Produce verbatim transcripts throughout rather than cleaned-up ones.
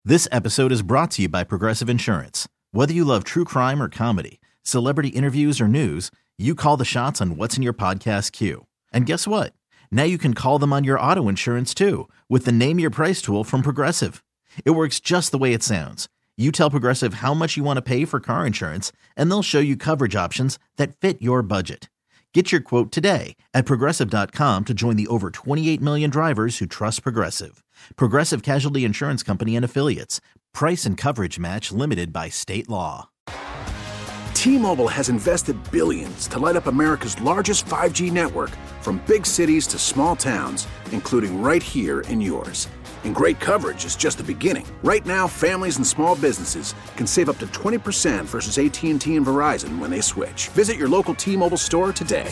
This episode is brought to you by Progressive Insurance. Whether you love true crime or comedy, celebrity interviews or news, you call the shots on what's in your podcast queue. And guess what? Now you can call them on your auto insurance too with the Name Your Price tool from Progressive. It works just the way it sounds. You tell Progressive how much you want to pay for car insurance, and they'll show you coverage options that fit your budget. Get your quote today at Progressive dot com to join the over twenty-eight million drivers who trust Progressive. Progressive Casualty Insurance Company and Affiliates. Price and coverage match limited by state law. T-Mobile has invested billions to light up America's largest five G network, from big cities to small towns, including right here in yours. And great coverage is just the beginning. Right now, families and small businesses can save up to twenty percent versus A T and T and Verizon when they switch. Visit your local T-Mobile store today.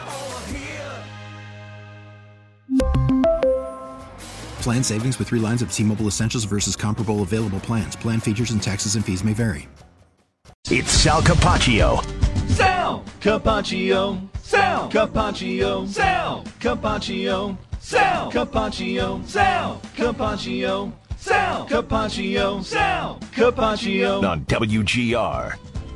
Plan savings with three lines of T-Mobile Essentials versus comparable available plans. Plan features and taxes and fees may vary. It's Sal Capaccio. Sal Capaccio. Sal Capaccio. Sal Capaccio. Sal Capaccio. Sal Capaccio. Sal Capaccio. Sal Capaccio. On W G R.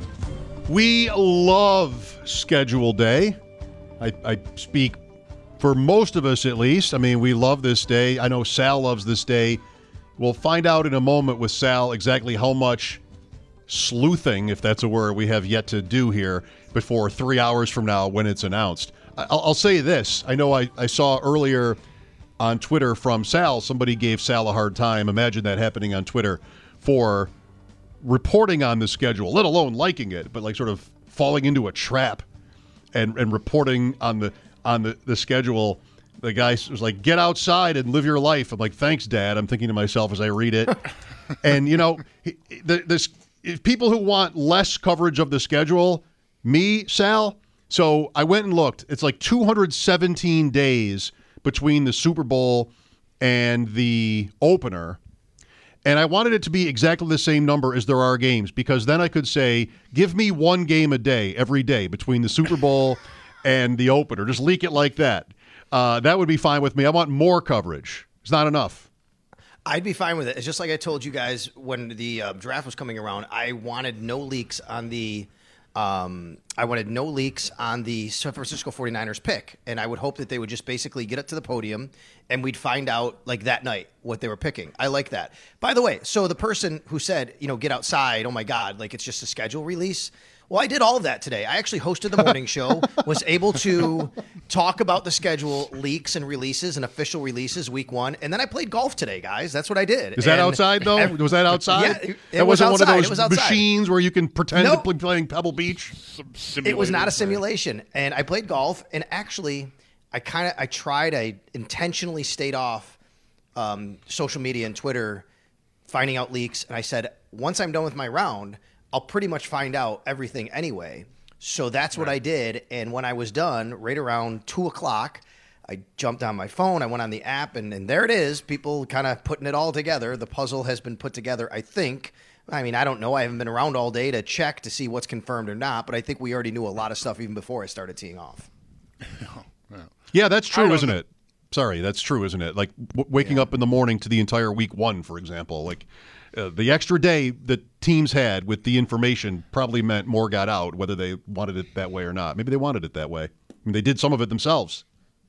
We love schedule day. I, I speak for most of us, at least. I mean, we love this day. I know Sal loves this day. We'll find out in a moment with Sal exactly how much sleuthing, if that's a word, we have yet to do here before three hours from now when it's announced. I'll, I'll say this. I know I, I saw earlier on Twitter from Sal, somebody gave Sal a hard time. Imagine that happening on Twitter for reporting on the schedule, let alone liking it, but like sort of falling into a trap and, and reporting on the on the, the schedule. The guy was like, get outside and live your life. I'm like, thanks, Dad. I'm thinking to myself as I read it. And, you know, the, this if people who want less coverage of the schedule, me, Sal. So I went and looked. It's like two hundred seventeen days between the Super Bowl and the opener. And I wanted it to be exactly the same number as there are games, because then I could say, give me one game a day every day between the Super Bowl and the opener. Just leak it like that. Uh, that would be fine with me. I want more coverage. It's not enough. I'd be fine with it. It's just like I told you guys when the uh, draft was coming around. I wanted no leaks on the um, I wanted no leaks on the San Francisco forty-niners pick, and I would hope that they would just basically get up to the podium and we'd find out like that night what they were picking. I like that. By the way, so the person who said, you know, get outside, oh my God, like it's just a schedule release. Well, I did all of that today. I actually hosted the morning show, was able to talk about the schedule leaks and releases and official releases week one, and then I played golf today, guys. That's what I did. Is that and outside, though? Every, was that outside? Yeah, it, it that was wasn't outside. one It of was those outside. machines where you can pretend Nope. to be playing Pebble Beach? It was not a simulation, and I played golf, and actually, I kind of I tried. I intentionally stayed off um, social media and Twitter, finding out leaks, and I said, once I'm done with my round, I'll pretty much find out everything anyway. So that's what I did, and when I was done, right around two o'clock, I jumped on my phone, I went on the app, and, and there it is, people kind of putting it all together. The puzzle has been put together, I think. I mean, I don't know. I haven't been around all day to check to see what's confirmed or not, but I think we already knew a lot of stuff even before I started teeing off. Yeah, that's true, isn't it? Sorry, that's true, isn't it? Like w- waking yeah. up in the morning to the entire week one, for example. Like uh, the extra day that teams had with the information probably meant more got out, whether they wanted it that way or not. Maybe they wanted it that way. I mean, they did some of it themselves.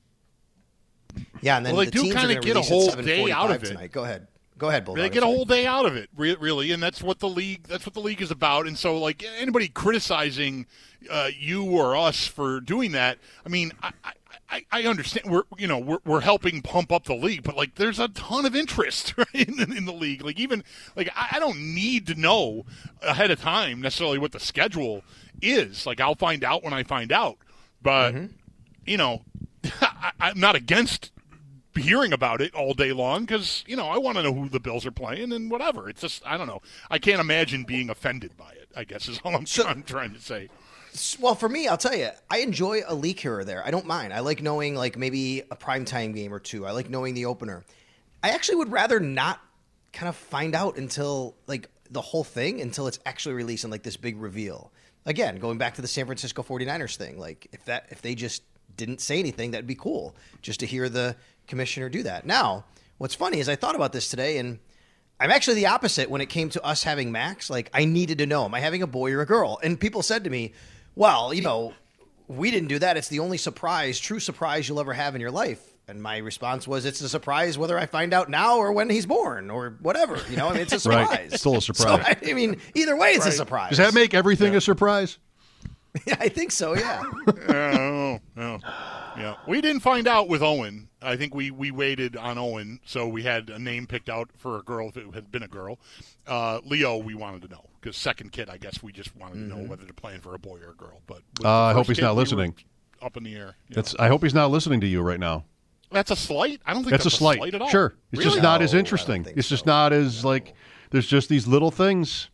Yeah, and then well, they the do kind of get a whole day out of it. Tonight. Go ahead. Go ahead, Bulldog. They get a whole day out of it, really, and that's what the league. That's what the league is about. And so, like anybody criticizing uh, you or us for doing that, I mean, I, I, I understand. We're you know we're we're helping pump up the league, but like there's a ton of interest right, in, in the league. Like even like I, I don't need to know ahead of time necessarily what the schedule is. Like I'll find out when I find out. But mm-hmm. you know, I, I'm not against hearing about it all day long because, you know, I want to know who the Bills are playing and whatever. It's just, I don't know. I can't imagine being offended by it, I guess is all I'm, so, I'm trying to say. Well, for me, I'll tell you, I enjoy a leak here or there. I don't mind. I like knowing, like, maybe a primetime game or two. I like knowing the opener. I actually would rather not kind of find out until, like, the whole thing, until it's actually released in, like, this big reveal. Again, going back to the San Francisco forty-niners thing, like, if that if they just didn't say anything, that'd be cool, just to hear the commissioner do that. Now, what's funny is I thought about this today, and I'm actually the opposite when it came to us having Max. Like, I needed to know, am I having a boy or a girl? And people said to me, well, you know, we didn't do that. It's the only surprise, true surprise you'll ever have in your life. And my response was, it's a surprise whether I find out now or when he's born or whatever. You know, I mean, it's a surprise. Right. Still a surprise. So, I mean, either way, it's right. a surprise. Does that make everything yeah. a surprise? Yeah, I think so, yeah. uh, no. Yeah, we didn't find out with Owen. I think we, we waited on Owen, so we had a name picked out for a girl if it had been a girl. Uh, Leo, we wanted to know because second kid, I guess we just wanted mm-hmm. to know whether they're playing for a boy or a girl. But uh, I hope he's kid, not we listening. Up in the air. That's. I hope he's not listening to you right now. That's a slight. I don't think that's, that's a, slight. a slight at all. Sure, it's really? just not no, as interesting. It's so. just not as no. like. There's just these little things.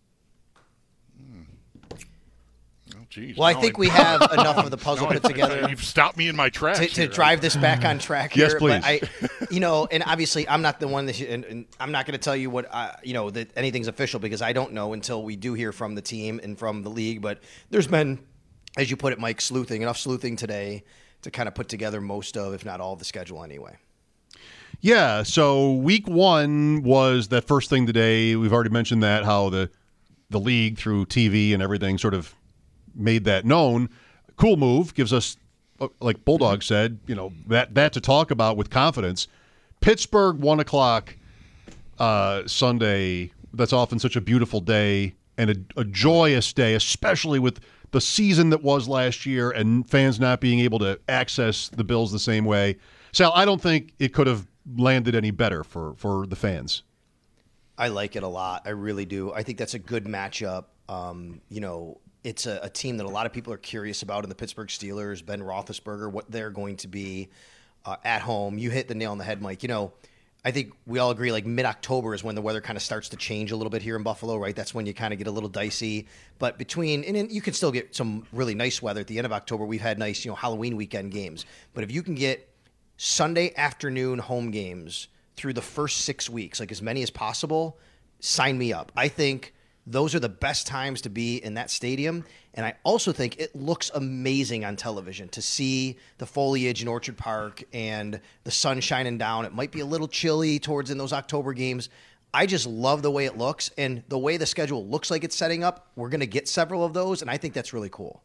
Jeez, well, I think I... we have enough of the puzzle put together. You've stopped me in my tracks to, to here, drive right? this back on track. Here. Yes, please. But I, you know, and obviously, I'm not the one that, and, and I'm not going to tell you what, I, you know, that anything's official because I don't know until we do hear from the team and from the league. But there's been, as you put it, Mike, sleuthing enough sleuthing today to kind of put together most of, if not all, of the schedule anyway. Yeah. So week one was that first thing today. We've already mentioned that how the the league through T V and everything sort of made that known. Cool move. Gives us, like Bulldog said, you know, that that to talk about with confidence. Pittsburgh, one o'clock uh, Sunday. That's often such a beautiful day and a, a joyous day, especially with the season that was last year and fans not being able to access the Bills the same way. Sal, I don't think it could have landed any better for, for the fans. I like it a lot. I really do. I think that's a good matchup. Um, you know, It's a, a team that a lot of people are curious about in the Pittsburgh Steelers, Ben Roethlisberger, what they're going to be uh, at home. You hit the nail on the head, Mike. You know, I think we all agree like mid-October is when the weather kind of starts to change a little bit here in Buffalo, right? That's when you kind of get a little dicey. But between, and you can still get some really nice weather at the end of October. We've had nice, you know, Halloween weekend games. But if you can get Sunday afternoon home games through the first six weeks, like as many as possible, sign me up. I think those are the best times to be in that stadium. And I also think it looks amazing on television to see the foliage in Orchard Park and the sun shining down. It might be a little chilly towards in those October games. I just love the way it looks and the way the schedule looks like it's setting up. We're going to get several of those, and I think that's really cool.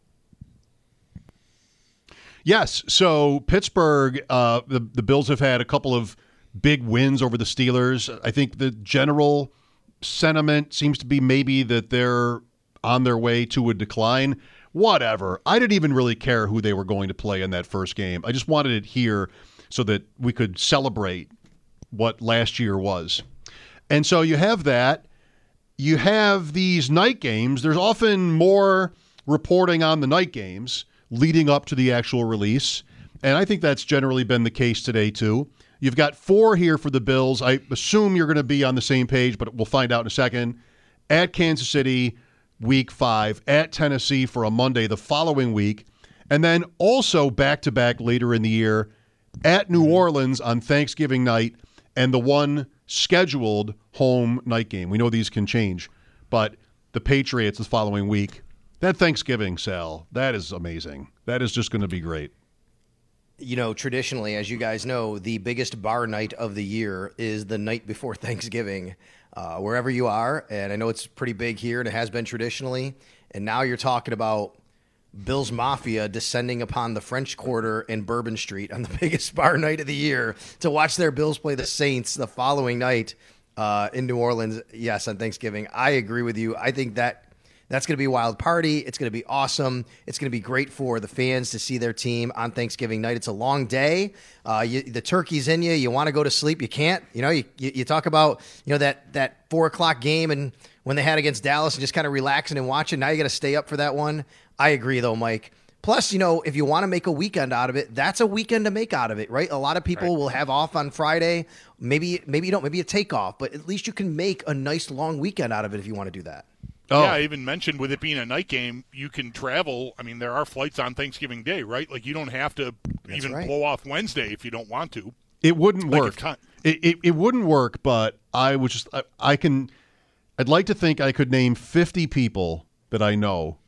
Yes. So Pittsburgh, uh, the, the Bills have had a couple of big wins over the Steelers. I think the general sentiment seems to be maybe that they're on their way to a decline. Whatever. I didn't even really care who they were going to play in that first game. I just wanted it here so that we could celebrate what last year was. And so you have that. You have these night games. There's often more reporting on the night games leading up to the actual release. And I think that's generally been the case today, too. You've got four here for the Bills. I assume you're going to be on the same page, but we'll find out in a second. At Kansas City, week five. At Tennessee for a Monday the following week. And then also back-to-back later in the year at New Orleans on Thanksgiving night and the one scheduled home night game. We know these can change, but the Patriots the following week. That Thanksgiving, Sal, that is amazing. That is just going to be great. You know, traditionally, as you guys know, the biggest bar night of the year is the night before Thanksgiving, uh, wherever you are. And I know it's pretty big here, and it has been traditionally. And now you're talking about Bills Mafia descending upon the French Quarter and Bourbon Street on the biggest bar night of the year to watch their Bills play the Saints the following night uh, in New Orleans. Yes, on Thanksgiving. I agree with you. I think that That's going to be a wild party. It's going to be awesome. It's going to be great for the fans to see their team on Thanksgiving night. It's a long day. Uh, you, the turkey's in you. You want to go to sleep. You can't. You know, you, you, you talk about, you know, that, that four o'clock game and when they had against Dallas and just kind of relaxing and watching. Now you got to stay up for that one. I agree, though, Mike. Plus, you know, if you want to make a weekend out of it, that's a weekend to make out of it, right? A lot of people right. will have off on Friday. Maybe, maybe you don't. Maybe a take off. But at least you can make a nice long weekend out of it if you want to do that. Oh. Yeah, I even mentioned with it being a night game, you can travel. I mean, there are flights on Thanksgiving Day, right? Like, you don't have to That's even right. blow off Wednesday if you don't want to. It wouldn't like work. It, it it wouldn't work, but I would just, I, I can, I'd like to think I could name fifty people that I know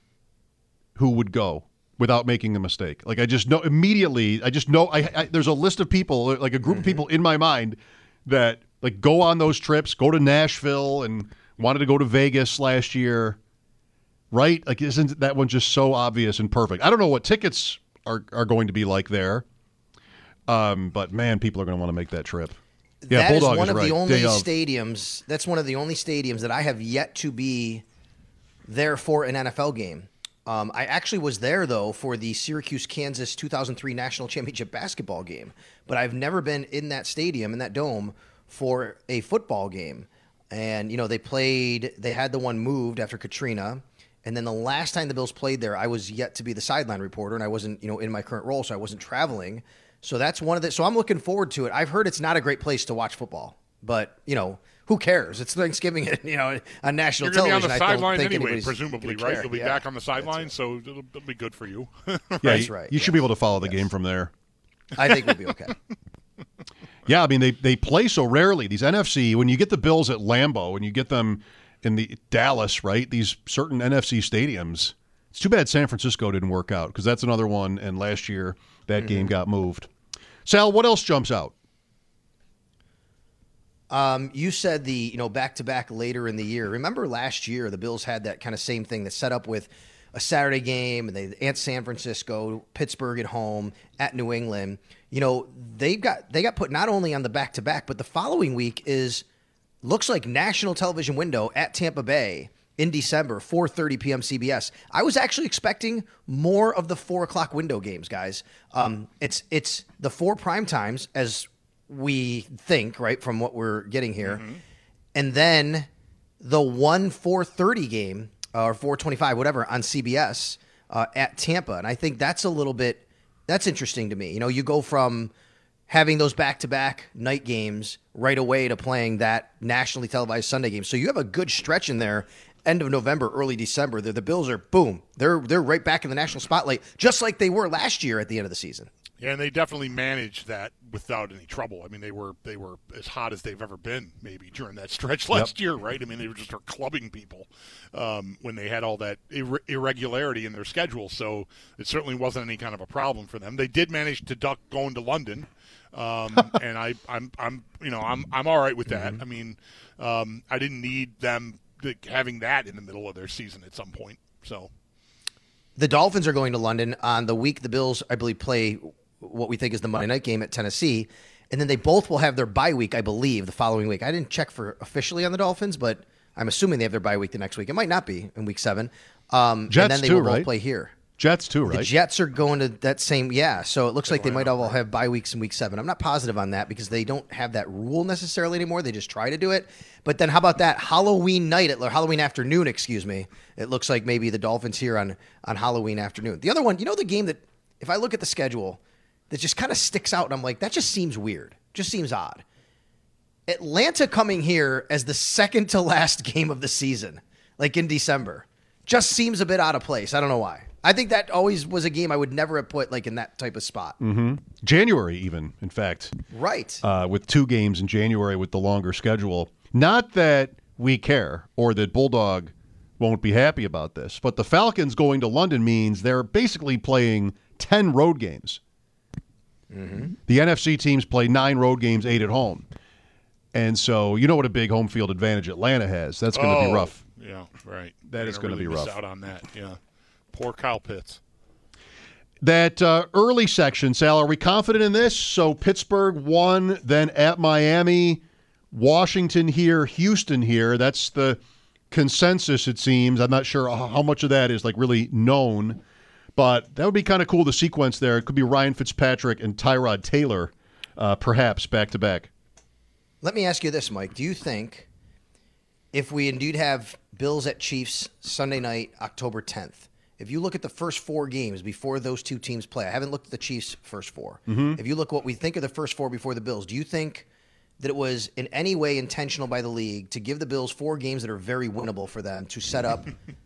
who would go without making a mistake. Like, I just know immediately, I just know, I, I there's a list of people, like a group mm-hmm. of people in my mind that Like, go on those trips. Go to Nashville and wanted to go to Vegas last year. Right? Like, isn't that one just so obvious and perfect? I don't know what tickets are, are going to be like there. Um, but, man, people are going to want to make that trip. Yeah, that Bulldog is one is of right. the only Day of. stadiums. That's one of the only stadiums that I have yet to be there for an N F L game. Um, I actually was there, though, for the Syracuse-Kansas two thousand three National Championship basketball game. But I've never been in that stadium, in that dome, for a football game. And, you know, they played – they had the one moved after Katrina. And then the last time the Bills played there, I was yet to be the sideline reporter, and I wasn't, you know, in my current role, so I wasn't traveling. So that's one of the – so I'm looking forward to it. I've heard it's not a great place to watch football. But, you know – who cares? It's Thanksgiving, you know, on national You're gonna television. be on the sideline anyway, anybody's presumably, gonna right? care. You'll be Yeah, back on the sideline, right. so it'll, it'll be good for you. Yeah, That's you, right. you should yes. be able to follow the yes. game from there. I think we'll be okay. Yeah, I mean, they, they play so rarely. These N F C, when you get the Bills at Lambeau and you get them in the Dallas, right, these certain N F C stadiums, it's too bad San Francisco didn't work out because that's another one, and last year that mm-hmm. game got moved. Sal, what else jumps out? Um, you said the, you know, back-to-back later in the year. Remember last year the Bills had that kind of same thing that set up with a Saturday game, and they at San Francisco, Pittsburgh at home, at New England. You know, they got they got put not only on the back-to-back, but the following week is looks like national television window at Tampa Bay in December, four thirty p.m. C B S. I was actually expecting more of the four o'clock window games, guys. Um, it's it's the four prime times as we think, right, from what we're getting here. Mm-hmm. And then the one four thirty game, uh, or four twenty-five, whatever, on C B S uh, at Tampa. And I think that's a little bit, that's interesting to me. You know, you go from having those back-to-back night games right away to playing that nationally televised Sunday game. So you have a good stretch in there, end of November, early December. The, the Bills are, boom, they're they're right back in the national spotlight, just like they were last year at the end of the season. Yeah, and they definitely managed that without any trouble. I mean, they were they were as hot as they've ever been, maybe during that stretch last yep. year, right? I mean, they were just clubbing people um, when they had all that ir- irregularity in their schedule. So it certainly wasn't any kind of a problem for them. They did manage to duck going to London, um, and I, I'm I'm you know I'm I'm all right with that. Mm-hmm. I mean, um, I didn't need them to, having that in the middle of their season at some point. So the Dolphins are going to London on the week the Bills, I believe, play what we think is the Monday night game at Tennessee. And then they both will have their bye week, I believe, the following week. I didn't check for officially on the Dolphins, but I'm assuming they have their bye week the next week. It might not be in week seven. Um, Jets and then they too, will right? both play here. Jets too, right? The Jets are going to that same, yeah. So it looks like they might all have bye weeks in week seven. I'm not positive on that because they don't have that rule necessarily anymore. They just try to do it. But then how about that Halloween night, or Halloween afternoon, excuse me. It looks like maybe the Dolphins here on, on Halloween afternoon. The other one, you know the game that, if I look at the schedule, that just kind of sticks out, and I'm like, that just seems weird. Just seems odd. Atlanta coming here as the second to last game of the season, like in December, just seems a bit out of place. I don't know why. I think that always was a game I would never have put like in that type of spot. Mm-hmm. January even, in fact. Right. Uh, with two games in January with the longer schedule. Not that we care or that Bulldog won't be happy about this, but the Falcons going to London means they're basically playing ten road games. Mm-hmm. The N F C teams play nine road games, eight at home. And so you know what a big home field advantage Atlanta has. That's going to oh, be rough. Yeah, right. That is going to really be miss rough. Out on that, yeah. Poor Kyle Pitts. That uh, early section, Sal, are we confident in this? So Pittsburgh won, then at Miami, Washington here, Houston here. That's the consensus, it seems. I'm not sure how much of that is like really known. But that would be kind of cool, the sequence there. It could be Ryan Fitzpatrick and Tyrod Taylor, uh, perhaps, back-to-back. Let me ask you this, Mike. Do you think if we indeed have Bills at Chiefs Sunday night, October tenth, if you look at the first four games before those two teams play, I haven't looked at the Chiefs' first four. Mm-hmm. If you look what we think of the first four before the Bills, do you think that it was in any way intentional by the league to give the Bills four games that are very winnable for them to set up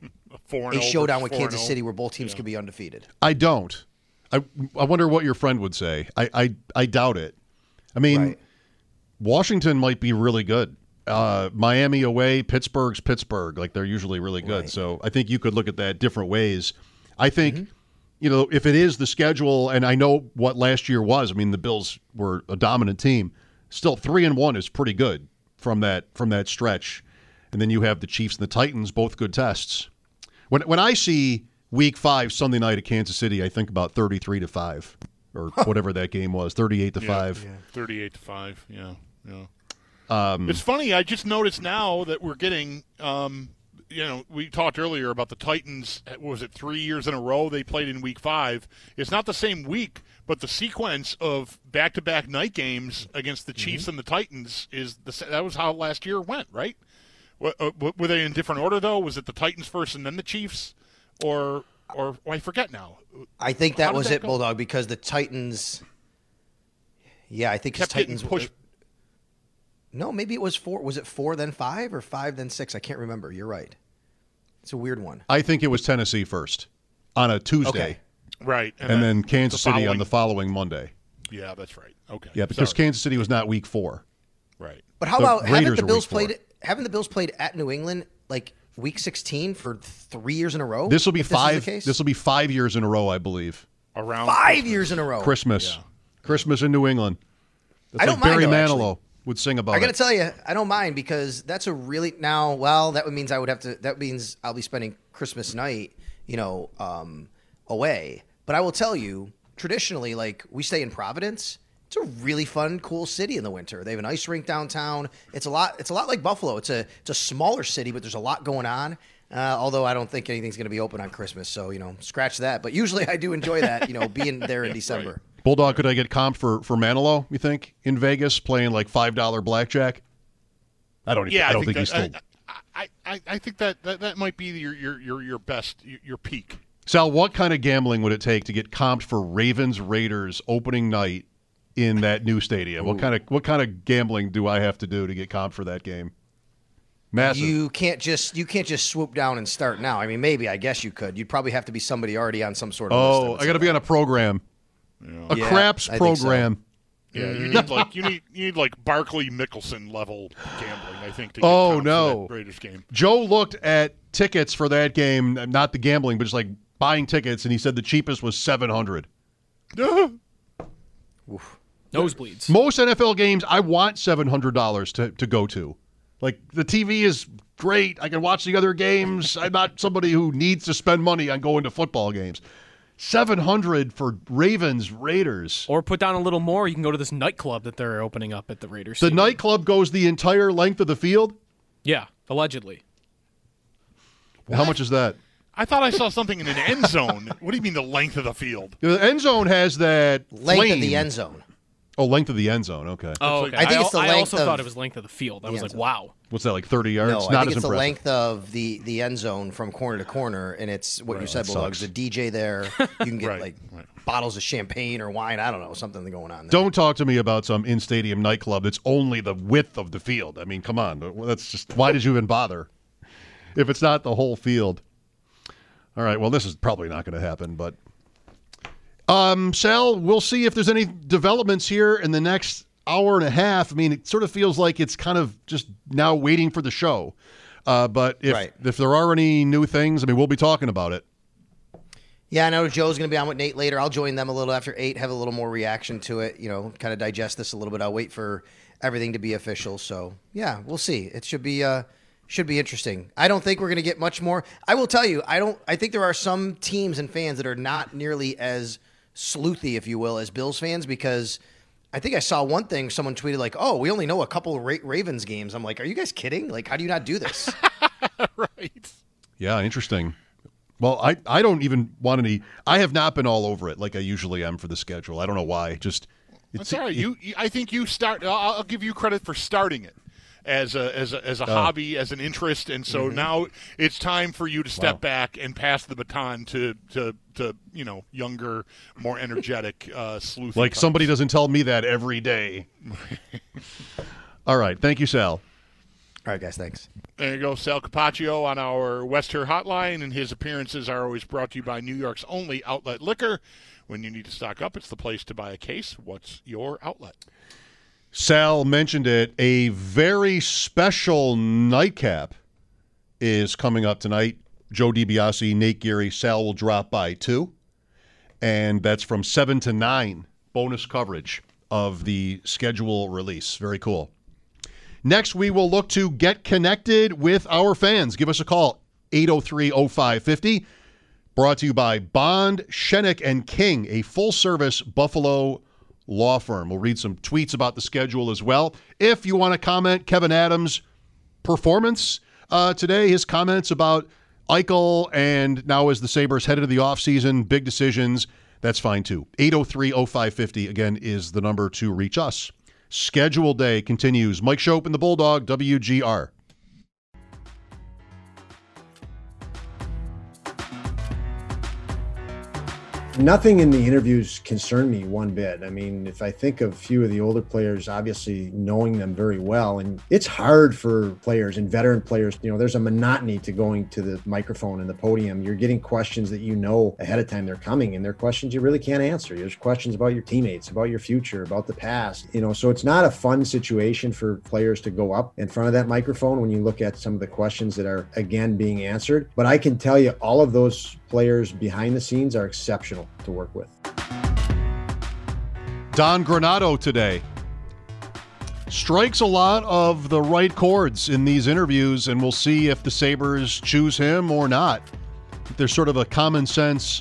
a showdown with Kansas City where both teams yeah. could be undefeated? I don't. I I wonder what your friend would say. I I, I doubt it. I mean, right. Washington might be really good. Uh, Miami away, Pittsburgh's Pittsburgh. Like, they're usually really good. Right. So I think you could look at that different ways. I think, mm-hmm. you know, if it is the schedule, and I know what last year was. I mean, the Bills were a dominant team. still three and one is pretty good from that from that stretch. And then you have the Chiefs and the Titans, both good tests. When when I see Week Five Sunday night at Kansas City, I think about thirty-three to five or whatever that game was, thirty-eight to yeah, five. Yeah. Thirty-eight to five. Yeah, yeah. Um, it's funny. I just noticed now that we're getting. Um, you know, we talked earlier about the Titans. What was it, three years in a row they played in Week Five? It's not the same week, but the sequence of back-to-back night games against the Chiefs mm-hmm. and the Titans is the that was how last year went, right? Were they in different order though? Was it the Titans first and then the Chiefs, or or oh, I forget now? I think that was that it, go? Bulldog, because the Titans. Yeah, I think kept Titans push. No, maybe it was four. Was it four then five or five then six? I can't remember. You're right. It's a weird one. I think it was Tennessee first on a Tuesday. Okay. Right. And, and then, then Kansas the City on the following Monday. Yeah, that's right. Okay. Yeah, because Sorry. Kansas City was not week four. Right. But how The about haven't Raiders the are Bills week four. played haven't the Bills played at New England like week sixteen for three years in a row? This will be if five. This, This will be five years in a row, I believe. Around five Christmas. years in a row. Christmas, Yeah. Christmas in New England. That's I like don't mind, Barry though, Manilow actually. would sing about I got to it. tell you, I don't mind because that's a really now. Well, that means I would have to. That means I'll be spending Christmas night, you know, um, away. But I will tell you, traditionally, like we stay in Providence. It's a really fun, cool city in the winter. They have an ice rink downtown. It's a lot. It's a lot like Buffalo. It's a it's a smaller city, but there's a lot going on. Uh, although I don't think anything's going to be open on Christmas, so you know, scratch that. But usually I do enjoy that, you know, being there in December. Right. Bulldog, could I get comp for, for Manilow, you think, in Vegas, playing like five dollar blackjack? I don't, Yeah, I don't I think, think, he's that, still. I, I, I think that, that, that might be your your your, your best your, your peak. Sal, what kind of gambling would it take to get comped for Ravens Raiders opening night in that new stadium? Ooh. What kind of what kind of gambling do I have to do to get comped for that game? Massive. You can't just you can't just swoop down and start now. I mean, maybe I guess you could. You'd probably have to be somebody already on some sort of oh, list. I got to be on a program, Yeah. a Yeah, craps I think so. program. Yeah, you need like you need you need like Barkley Mickelson level gambling, I think. To get Oh, comped for no. that Raiders game. Joe looked at tickets for that game, not the gambling, but just like buying tickets, and he said the cheapest was seven hundred. Nosebleeds. Most N F L games, I want seven hundred dollars to to go to. Like the T V is great. I can watch the other games. I'm not somebody who needs to spend money on going to football games. seven hundred for Ravens Raiders. Or put down a little more. You can go to this nightclub that they're opening up at the Raiders. The Stadium. nightclub goes the entire length of the field? Yeah, allegedly. How much is that? I thought I saw something in an end zone. What do you mean the length of the field? The end zone has that Length flame. of the end zone. Oh, length of the end zone. Okay. Oh, like- okay. I think it's the I length also of thought it was length of the field. I the was end like, zone. wow. What's that, like thirty yards? No, Not I think as it's the impressive. length of the, the end zone from corner to corner, and it's what you said, that Bulldogs. sucks. The D J there. You can get Right, like right. bottles of champagne or wine. I don't know, something going on there. Don't talk to me about some in-stadium nightclub that's only the width of the field. I mean, come on. That's just why did you even bother if it's not the whole field? All right, well, this is probably not going to happen, but um, Sal, we'll see if there's any developments here in the next hour and a half. I mean, it sort of feels like it's kind of just now waiting for the show. Uh, but if Right. if there are any new things, I mean, we'll be talking about it. Yeah, I know Joe's going to be on with Nate later. I'll join them a little after eight, have a little more reaction to it, you know, kind of digest this a little bit. I'll wait for everything to be official. So, yeah, we'll see. It should be uh, should be interesting. I don't think we're going to get much more. I will tell you, I don't. I think there are some teams and fans that are not nearly as sleuthy, if you will, as Bills fans, because I think I saw one thing someone tweeted like, "Oh, we only know a couple of Ra- Ravens games." I'm like, "Are you guys kidding? Like, how do you not do this?" Right. Yeah, interesting. Well, I, I don't even want any. I have not been all over it like I usually am for the schedule. I don't know why. Just That's all right. You, you, I think you start. I'll, I'll give you credit for starting it as a as a, as a Oh. hobby, as an interest, and so now it's time for you to step Wow. back and pass the baton to to, to you know younger, more energetic, uh, sleuthy. like types. somebody doesn't tell me that every day. All right, thank you, Sal. All right, guys, thanks. There you go, Sal Capaccio on our West Her hotline, and his appearances are always brought to you by New York's only outlet liquor. When you need to stock up, it's the place to buy a case. What's your outlet? Sal mentioned it. A very special nightcap is coming up tonight. Joe DiBiase, Nate Geary, Sal will drop by too. And that's from seven to nine. Bonus coverage of the schedule release. Very cool. Next, we will look to get connected with our fans. Give us a call, eight oh three oh five five oh. Brought to you by Bond, Shenik, and King, a full-service Buffalo law firm. We'll read some tweets about the schedule as well. If you want to comment, Kevin Adams' performance uh, today, his comments about Eichel, and now as the Sabres head into the offseason, big decisions, that's fine too. eight oh three oh five five oh, again, is the number to reach us. Schedule day continues. Mike Schopp and the Bulldog, W G R. Nothing in the interviews concerned me one bit. I mean, if I think of a few of the older players, obviously knowing them very well, and it's hard for players and veteran players, you know, there's a monotony to going to the microphone and the podium. You're getting questions that you know ahead of time they're coming, and they're questions you really can't answer. There's questions about your teammates, about your future, about the past, you know, so it's not a fun situation for players to go up in front of that microphone when you look at some of the questions that are, again, being answered. But I can tell you all of those players behind the scenes are exceptional to work with. Don Granato today strikes a lot of the right chords in these interviews, and we'll see if the Sabres choose him or not. There's sort of a common sense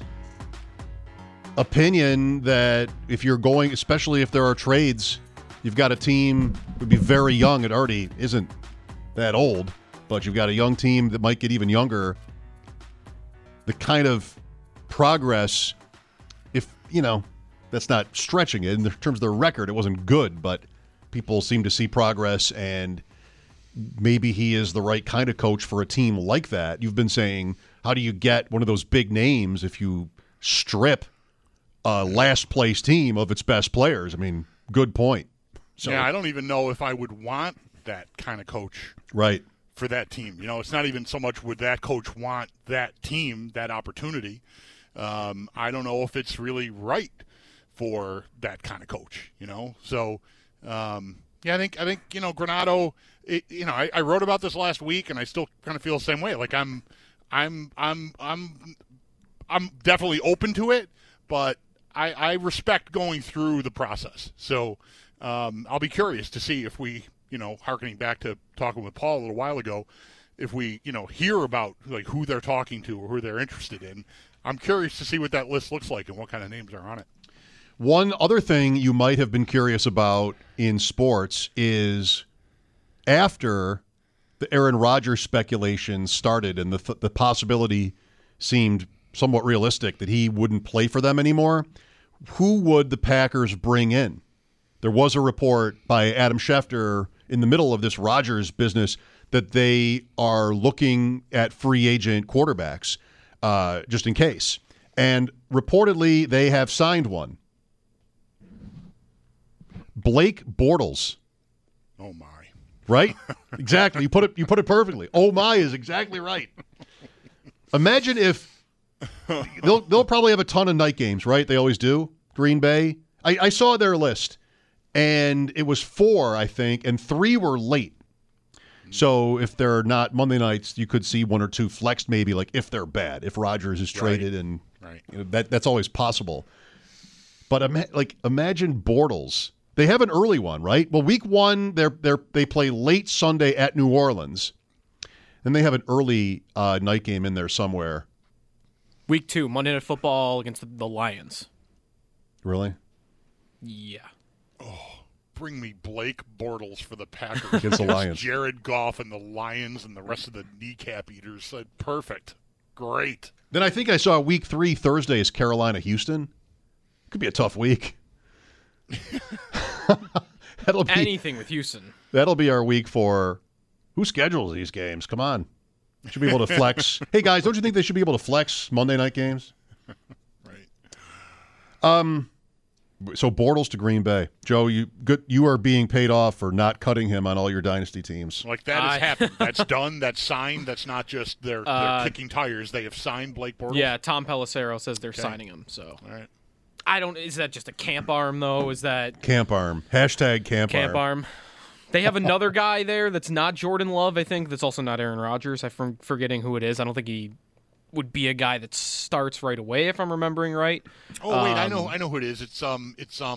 opinion that if you're going, especially if there are trades, you've got a team would be very young. It already isn't that old, but you've got a young team that might get even younger. The kind of progress, if, you know, that's not stretching it. In terms of their record, it wasn't good, but people seem to see progress, and maybe he is the right kind of coach for a team like that. You've been saying, how do you get one of those big names if you strip a last-place team of its best players? I mean, good point. So, yeah, I don't even know if I would want that kind of coach. Right. For that team. You know, it's not even so much would that coach want that team, that opportunity. Um, I don't know if it's really right for that kind of coach, you know. So, um, yeah, I think, I think you know, Granato, it, you know, I, I wrote about this last week, and I still kind of feel the same way. Like, I'm, I'm, I'm, I'm, I'm definitely open to it, but I, I respect going through the process. So um, I'll be curious to see if we, you know, hearkening back to talking with Paul a little while ago, if we, you know, hear about like who they're talking to or who they're interested in, I'm curious to see what that list looks like and what kind of names are on it. One other thing you might have been curious about in sports is after the Aaron Rodgers speculation started and the the possibility seemed somewhat realistic that he wouldn't play for them anymore, who would the Packers bring in? There was a report by Adam Schefter in the middle of this Rodgers business that they are looking at free agent quarterbacks uh, just in case. And reportedly, they have signed one. Blake Bortles. Oh, my. Right? Exactly. You put it, you put it perfectly. Oh, my is exactly right. Imagine if they'll, they'll probably have a ton of night games, right? They always do. Green Bay. I, I saw their list. And it was four, I think, and three were late. So if they're not Monday nights, you could see one or two flexed maybe, like if they're bad, if Rodgers is traded, right. and right. You know, that that's always possible. But ima- like imagine Bortles. They have an early one, right? Well, week one, they're they're they play late Sunday at New Orleans. Then they have an early uh, night game in there somewhere. Week two, Monday Night Football against the, the Lions. Really? Yeah. Oh, bring me Blake Bortles for the Packers. Against the Lions. Jared Goff and the Lions and the rest of the kneecap eaters. Said perfect. Great. Then I think I saw week three Thursday is Carolina-Houston. Could be a tough week. That'll be, anything with Houston. That'll be our week for who schedules these games. Come on. Should be able to flex. Hey, guys, don't you think they should be able to flex Monday night games? Right. Um... So Bortles to Green Bay. Joe, you good, you are being paid off for not cutting him on all your dynasty teams. Like that has I... happened. That's done. That's signed. That's not just they're, uh, they're kicking tires. They have signed Blake Bortles. Yeah, Tom Pelissero says they're okay. signing him. So all right. I don't. Is that just a camp arm though? Is that camp arm? Hashtag camp, camp arm. arm. They have another guy there that's not Jordan Love. I think that's also not Aaron Rodgers. I'm forgetting who it is. I don't think he would be a guy that starts right away if I'm remembering right. Oh wait, um, I know. I know who it is. It's um. It's um.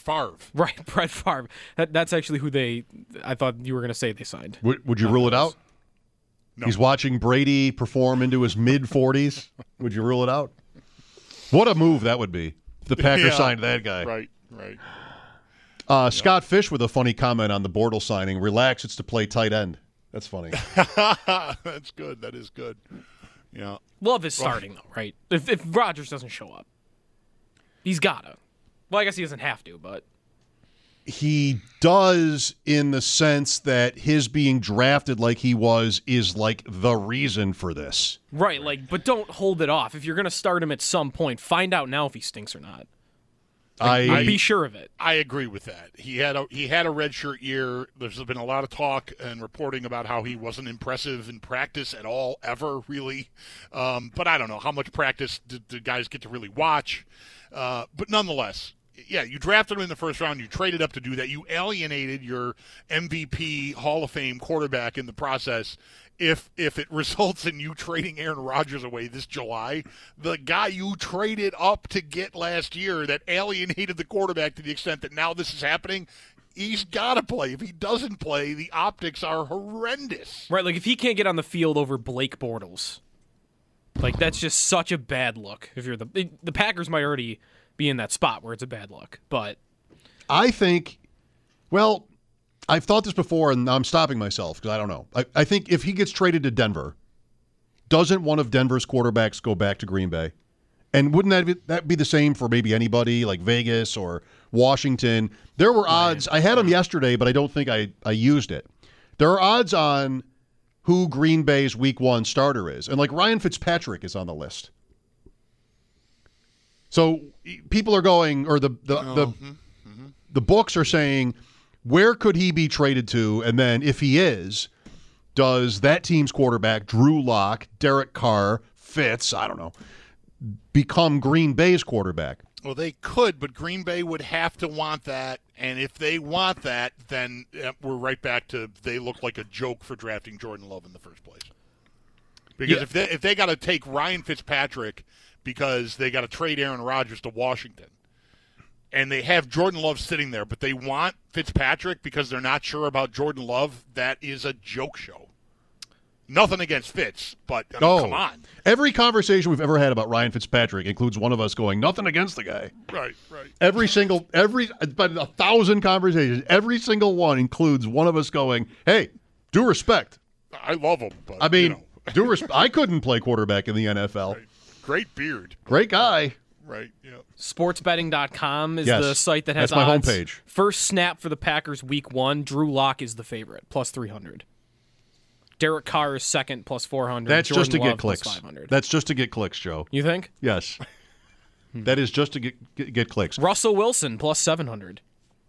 Favre. Right, Brett Favre. That, that's actually who they. I thought you were going to say they signed. Would, would you rule it out? No. He's watching Brady perform into his mid forties. Would you rule it out? What a move that would be. If the Packers Yeah. signed that guy. Right, right. Uh, Scott Fish with a funny comment on the Bortles signing. Relax, it's to play tight end. That's funny. That's good. That is good. Yeah. Love is starting, though, right? If, if Rodgers doesn't show up, he's got to. Well, I guess he doesn't have to, but. He does in the sense that his being drafted like he was is like the reason for this. Right, like, but don't hold it off. If you're going to start him at some point, find out now if he stinks or not. Like, I be sure of it. I agree with that. He had a he had a redshirt year. There's been a lot of talk and reporting about how he wasn't impressive in practice at all, ever really. Um, but I don't know how much practice did the guys get to really watch. Uh, but nonetheless, yeah, you drafted him in the first round. You traded up to do that. You alienated your M V P Hall of Fame quarterback in the process. If if it results in you trading Aaron Rodgers away this July, the guy you traded up to get last year that alienated the quarterback to the extent that now this is happening, he's got to play. If he doesn't play, the optics are horrendous. Right, like if he can't get on the field over Blake Bortles, like that's just such a bad look. If you're the the Packers might already be in that spot where it's a bad look, but I think, well, I've thought this before, and I'm stopping myself because I don't know. I, I think if he gets traded to Denver, doesn't one of Denver's quarterbacks go back to Green Bay? And wouldn't that be, that be the same for maybe anybody like Vegas or Washington? There were odds. I had them yesterday, but I don't think I, I used it. There are odds on who Green Bay's week one starter is. And like Ryan Fitzpatrick is on the list. So people are going, or the the, Oh, the, mm-hmm, mm-hmm. the books are saying, where could he be traded to? And then if he is, does that team's quarterback, Drew Lock, Derek Carr, Fitz, I don't know, become Green Bay's quarterback? Well, they could, but Green Bay would have to want that. And if they want that, then uh, we're right back to they look like a joke for drafting Jordan Love in the first place. Because Yeah. if they if they got to take Ryan Fitzpatrick because they got to trade Aaron Rodgers to Washington, and they have Jordan Love sitting there, but they want Fitzpatrick because they're not sure about Jordan Love, that is a joke show. Nothing against Fitz, but I mean, Oh, come on. Every conversation we've ever had about Ryan Fitzpatrick includes one of us going, nothing against the guy. Right, right. Every single, every, but a thousand conversations, every single one includes one of us going, hey, due respect. I love him, but I mean, you know. due respect. I couldn't play quarterback in the N F L. Right. Great beard. Great guy. Right, yeah. sports betting dot com is Yes, the site that has that's my odds. homepage. First snap for the Packers week one, Drew Lock is the favorite, plus three hundred. Derek Carr is second, plus four hundred. That's Jordan just to Love, get plus clicks. five hundred. That's just to get clicks, Joe. You think? Yes. That is just to get, get get clicks. Russell Wilson, plus seven hundred.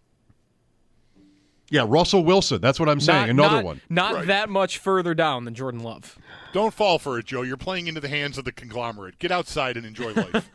Yeah, Russell Wilson. That's what I'm saying. Not, Another not, one. Not Right. that much further down than Jordan Love. Don't fall for it, Joe. You're playing into the hands of the conglomerate. Get outside and enjoy life.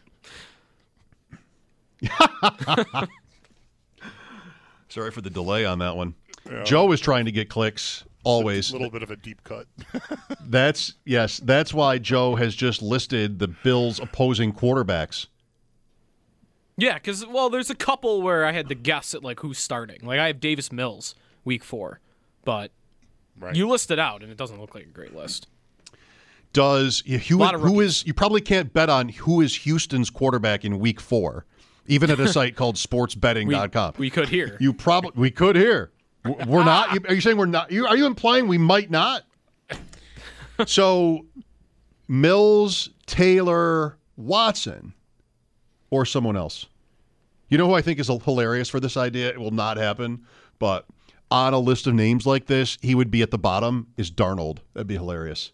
Sorry for the delay on that one. Yeah. Joe is trying to get clicks always. A little bit of a deep cut. That's yes. That's why Joe has just listed the Bills' opposing quarterbacks. Yeah, because, well, there's a couple where I had to guess at, like, who's starting. Like, I have Davis Mills, week four. But Right. you list it out, and it doesn't look like a great list. Does who, Lot of who rookies. is you probably can't bet on who is Houston's quarterback in week four, even at a site called sports betting dot com. We, we could hear. You probably we could hear. We're not. Are you saying we're not? You, are you implying we might not? So, Mills, Taylor, Watson, or someone else. You know who I think is hilarious for this idea? It will not happen, but on a list of names like this, he would be at the bottom. Is Darnold? That'd be hilarious.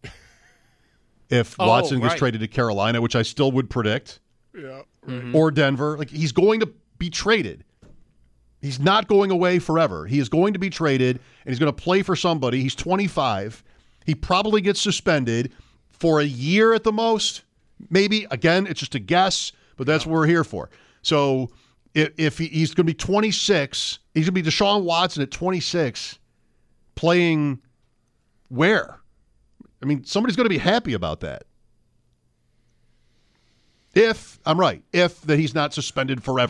If Oh, Watson gets right. traded to Carolina, which I still would predict, Yeah. Right. or Denver, like he's going to be traded. He's not going away forever. He is going to be traded, and he's going to play for somebody. He's twenty-five. He probably gets suspended for a year at the most. Maybe, again, it's just a guess, but that's what we're here for. So if, if he, he's going to be twenty-six, he's going to be Deshaun Watson at twenty-six playing where? I mean, somebody's going to be happy about that. If, I'm right, if that he's not suspended forever,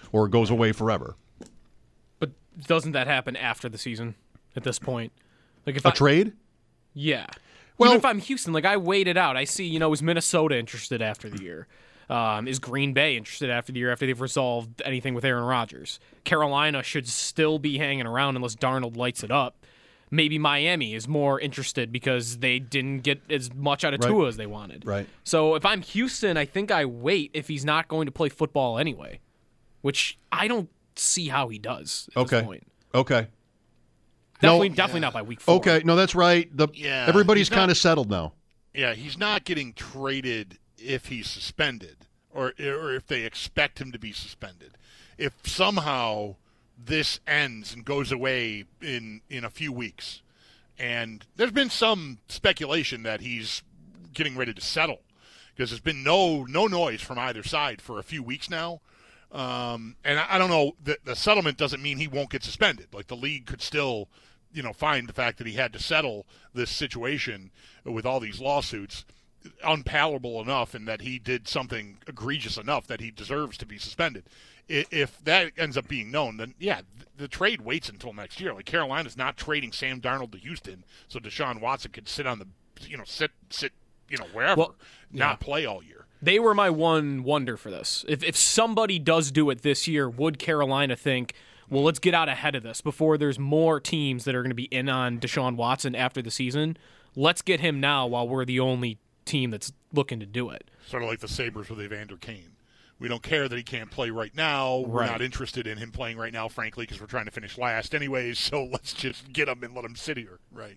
or goes away forever. But doesn't that happen after the season at this point? Like if A I, trade? Yeah. Well, Even if I'm Houston, like I waited out. I see, you know, is Minnesota interested after the year? Um, is Green Bay interested after the year after they've resolved anything with Aaron Rodgers? Carolina should still be hanging around unless Darnold lights it up. Maybe Miami is more interested because they didn't get as much out of Right. Tua as they wanted. Right. So if I'm Houston, I think I wait if he's not going to play football anyway, which I don't see how he does at Okay. this point. Okay. Definitely, No, definitely not by week four. Okay, no, that's right. The Yeah, everybody's he's not- kind of settled now. Yeah, he's not getting traded if he's suspended or or if they expect him to be suspended. If somehow this ends and goes away in, in a few weeks, and there's been some speculation that he's getting ready to settle because there's been no no noise from either side for a few weeks now. Um, and I, I don't know, the, the settlement doesn't mean he won't get suspended. Like the league could still, you know, find the fact that he had to settle this situation with all these lawsuits unpalatable enough and that he did something egregious enough that he deserves to be suspended. I- If that ends up being known, then yeah, the, the trade waits until next year. Like Carolina's not trading Sam Darnold to Houston so Deshaun Watson could sit on the, you know, sit, sit, you know, wherever, Well, not yeah. play all year. They were my one wonder for this. If if somebody does do it this year, would Carolina think, well, let's get out ahead of this before there's more teams that are going to be in on Deshaun Watson after the season? Let's get him now while we're the only team that's looking to do it. Sort of like the Sabres with Evander Kane. We don't care that he can't play right now. We're Right. not interested in him playing right now, frankly, because we're trying to finish last anyways, so let's just get him and let him sit here. Right.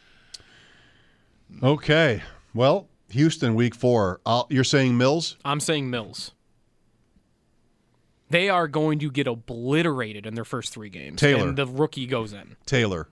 Okay. Well, Houston, week four. I'll, you're saying Mills? I'm saying Mills. They are going to get obliterated in their first three games. Taylor. And the rookie goes in. Taylor.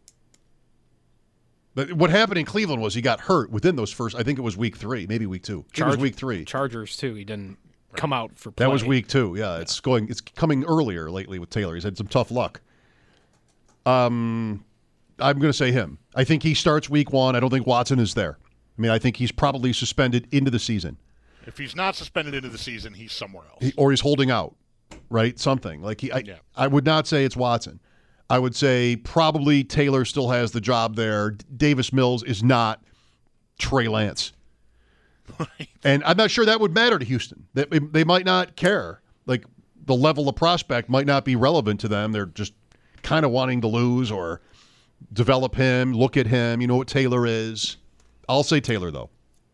But what happened in Cleveland was he got hurt within those first, I think it was week three, maybe week two. It was Charg- week three. Chargers, too. He didn't come out for play. That was week two. Yeah, it's going. It's coming earlier lately with Taylor. He's had some tough luck. Um, I'm going to say him. I think he starts week one. I don't think Watson is there. I mean, I think he's probably suspended into the season, If he's not suspended into the season, he's somewhere else. he, or he's holding out, right? Something like he. I, Yeah. I would not say it's Watson. I would say probably Taylor still has the job there. Davis Mills is not Trey Lance. Right. And I'm not sure that would matter to Houston. They, they might not care. Like the level of prospect might not be relevant to them. They're just kind of wanting to lose or develop him, look at him. You know what Taylor is. I'll say Taylor, though.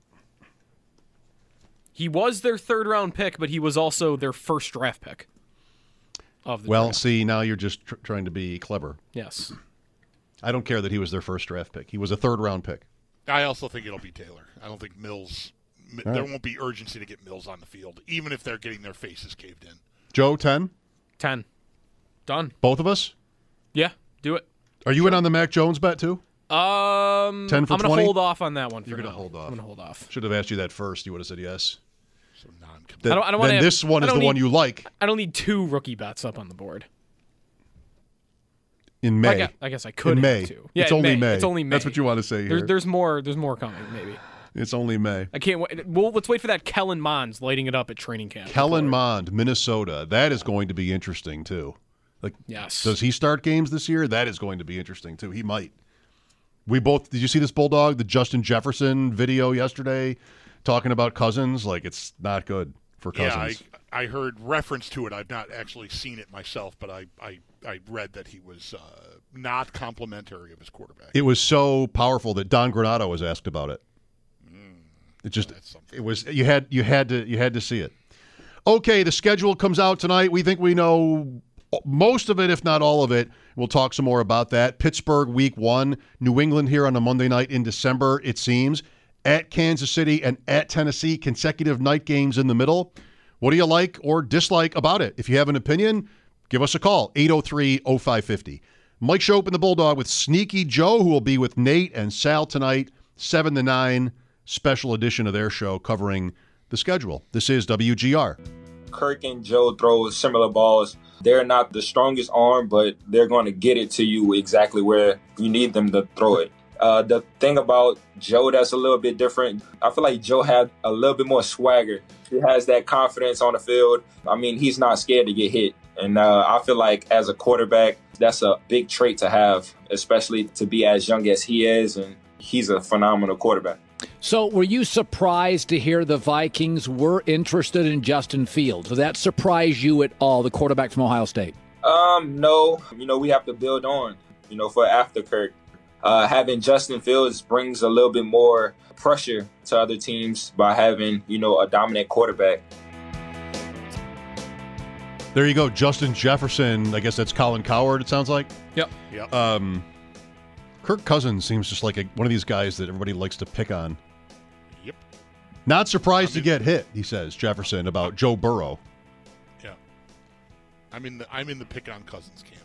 He was their third round pick, but he was also their first draft pick of the Well, draft. see, now you're just tr- trying to be clever. Yes. I don't care that he was their first draft pick. He was a third round pick. I also think it'll be Taylor. I don't think Mills, All there right. won't be urgency to get Mills on the field, even if they're getting their faces caved in. Joe, ten? ten. Done. Both of us? Yeah, do it. Are you in on the Mac Jones bet, too? Um, ten for I'm going twenty? to hold off on that one for You're going to now. hold off. I'm going to hold off. Should have asked you that first. You would have said yes. So non Then, I don't- I don't wanna then have- this one I is the don't one need- you like I don't need two rookie bets up on the board. in May. I guess, I, guess I could in May. have two. Yeah, it's in only May. It's only May. That's what you want to say There's, here. there's more. There's more coming. Maybe. It's only May. I can't wait. Well, let's wait for that Kellen Mons lighting it up at training camp. Kellen before- Mond, Minnesota. That is going to be interesting too. Like, Yes. does he start games this year? That is going to be interesting too. He might. We both. Did you see this Bulldog? The Justin Jefferson video yesterday, talking about Cousins. Like, it's not good for Cousins. Yeah, I, I heard reference to it. I've not actually seen it myself, but I, I, I read that he was uh, not complimentary of his quarterback. It was so powerful that Don Granado was asked about it. It just it was you had you had to you had to see it. Okay, the schedule comes out tonight. We think we know most of it, if not all of it. We'll talk some more about that. Pittsburgh week one, New England here on a Monday night in December, it seems. At Kansas City and at Tennessee, consecutive night games in the middle. What do you like or dislike about it? If you have an opinion, give us a call, eight oh three oh five five oh. Mike Shope and the Bulldog with Sneaky Joe, who will be with Nate and Sal tonight, seven to nine, special edition of their show covering the schedule. This is W G R. Kirk and Joe throw similar balls. They're not the strongest arm, but they're going to get it to you exactly where you need them to throw it. Uh, the thing about Joe that's a little bit different, I feel like Joe had a little bit more swagger. He has that confidence on the field. I mean, he's not scared to get hit. And uh, I feel like as a quarterback, that's a big trait to have, especially to be as young as he is. And he's a phenomenal quarterback. So were you surprised to hear the Vikings were interested in Justin Fields? Did that surprise you at all, the quarterback from Ohio State? Um, no. You know, we have to build on, you know, for after Kirk. Uh, having Justin Fields brings a little bit more pressure to other teams by having, you know, a dominant quarterback. There you go, Justin Jefferson. I guess that's Colin Cowherd, it sounds like. Yep. Yep. Um, Kirk Cousins seems just like a, one of these guys that everybody likes to pick on. Yep. Not surprised I mean, to get hit, he says, Jefferson, about Joe Burrow. Yeah. I'm in the I'm in the pick on Cousins camp.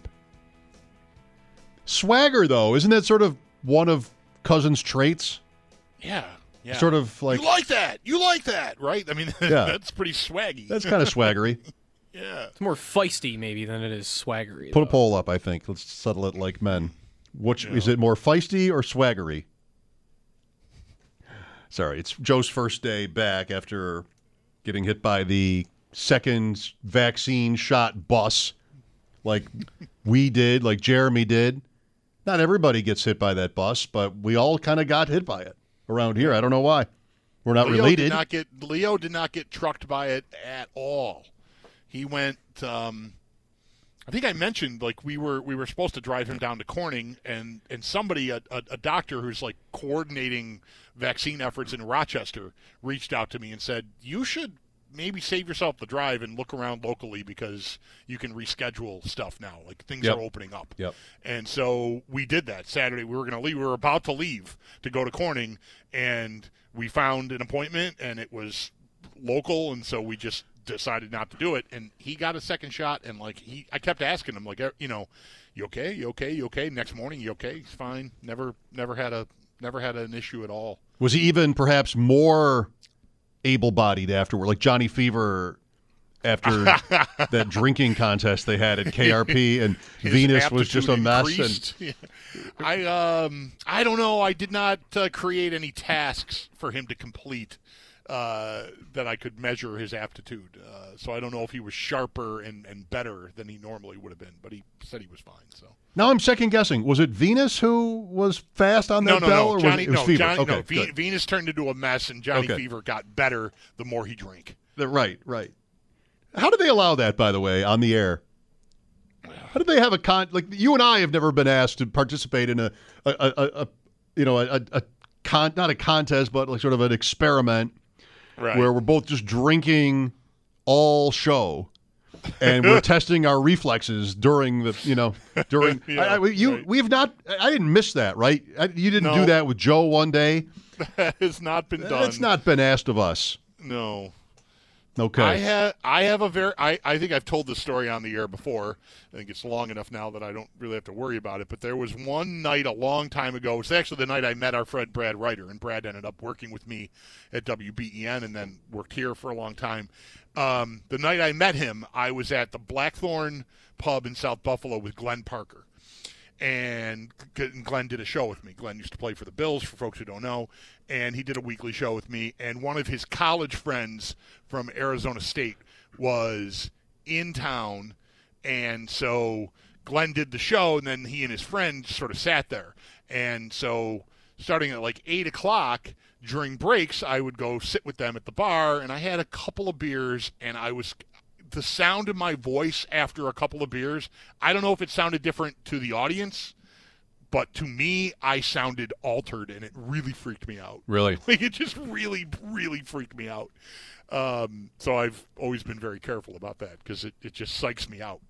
Swagger, though, isn't that sort of one of Cousins' traits? Yeah. Yeah. Sort of like you like that. You like that, right? I mean, Yeah. that's pretty swaggy. That's kind of swaggery. Yeah. It's more feisty, maybe, than it is swaggery. Put a though. poll up, I think. Let's settle it like men. Which Yeah. is it more feisty or swaggery? Sorry, it's Joe's first day back after getting hit by the second vaccine shot bus like we did, like Jeremy did. Not everybody gets hit by that bus, but we all kind of got hit by it around here. I don't know why. We're not Leo related. Did not get, Leo did not get trucked by it at all. He went. Um, I think I mentioned like we were we were supposed to drive him down to Corning, and and somebody a, a, a doctor who's like coordinating vaccine efforts in Rochester reached out to me and said you should maybe save yourself the drive and look around locally because you can reschedule stuff now. Like things Yep. are opening up. Yep. And so we did that Saturday. We were going to leave. We were about to leave to go to Corning, and we found an appointment, and it was local, and so we just decided not to do it. And he got a second shot, and like he, I kept asking him, like, you know, you okay? You okay? You okay? Next morning, you okay? He's fine. Never, never had a, never had an issue at all. Was he even perhaps more able-bodied afterward, like Johnny Fever after that drinking contest they had at K R P, and His Venus was just a aptitude mess. increased. And Yeah. I um I don't know. I did not uh, create any tasks for him to complete uh, that I could measure his aptitude. Uh, so I don't know if he was sharper and, and better than he normally would have been. But he said he was fine. So now I'm second guessing. Was it Venus who was fast on no, that no, bell, no. or was Johnny, it, it was no, Fever? Johnny, okay, no. Ve- good. Venus turned into a mess, and Johnny Okay. Fever got better the more he drank. The- right, right. How did they allow that, by the way, on the air? How did they have a con? Like you and I have never been asked to participate in a, a, a, a you know, a, a con, not a contest, but like sort of an experiment, Right. where we're both just drinking all show, and we're testing our reflexes during the, you know, during. Yeah, I, I, you, right. we have not. I didn't miss that, right? I, you didn't No. do that with Joe one day. That has not been done. It's not been asked of us. No. Okay. I have I have a very I, I think I've told this story on the air before. I think it's long enough now that I don't really have to worry about it. But there was one night a long time ago. It's actually the night I met our friend Brad Ryder, and Brad ended up working with me at W B E N and then worked here for a long time. Um, the night I met him, I was at the Blackthorn Pub in South Buffalo with Glenn Parker. And Glenn did a show with me. Glenn used to play for the Bills, for folks who don't know, and he did a weekly show with me. And one of his college friends from Arizona State was in town, and so Glenn did the show, and then he and his friend sort of sat there. And so starting at like eight o'clock during breaks, I would go sit with them at the bar, and I had a couple of beers, and I was – the sound of my voice after a couple of beers, I don't know if it sounded different to the audience, but to me, I sounded altered, and it really freaked me out. Really? Like, it just really, really freaked me out. Um, so I've always been very careful about that because it, it just psychs me out.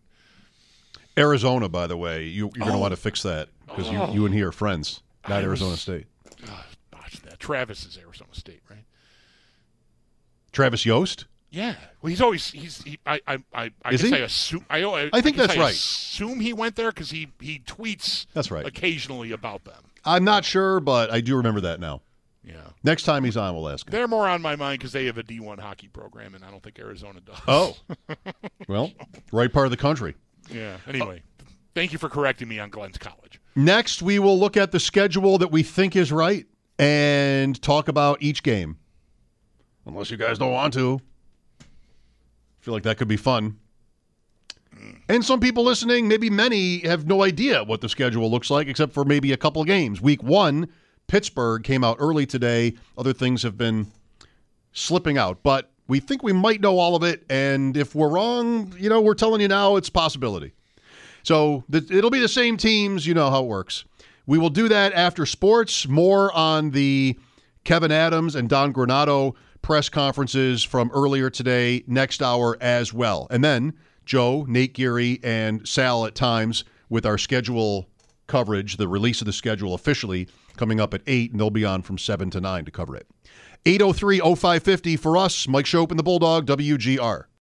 Arizona, by the way, you, you're going to Oh. want to fix that because Oh. you, you and he are friends, not I Arizona was- State. Uh, botched that. Travis is Arizona State, right? Travis Yost? Yeah. Well, he's always he's. He, I I I, I Is guess he? I assume. I, I, I think guess that's I right. Assume he went there because he he tweets. That's right. Occasionally about them. I'm not sure, but I do remember that now. Yeah. Next time he's on, we'll ask him. They're more on my mind because they have a D one hockey program, and I don't think Arizona does. Oh. Well, right part of the country. Yeah. Anyway, thank you for correcting me on Glenn's college. Next, we will look at the schedule that we think is right and talk about each game. Unless you guys don't want to. I feel like that could be fun. And some people listening, maybe many, have no idea what the schedule looks like, except for maybe a couple of games. Week one, Pittsburgh came out early today. Other things have been slipping out. But we think we might know all of it. And if we're wrong, you know, we're telling you now it's a possibility. So th- it'll be the same teams. You know how it works. We will do that after sports. More on the Kevin Adams and Don Granato press conferences from earlier today, next hour as well. And then Joe, Nate Geary, and Sal at times with our schedule coverage, the release of the schedule officially coming up at eight, and they'll be on from seven to nine to cover it. eight oh three oh five five oh for us, Mike Schopp and the Bulldog, W G R.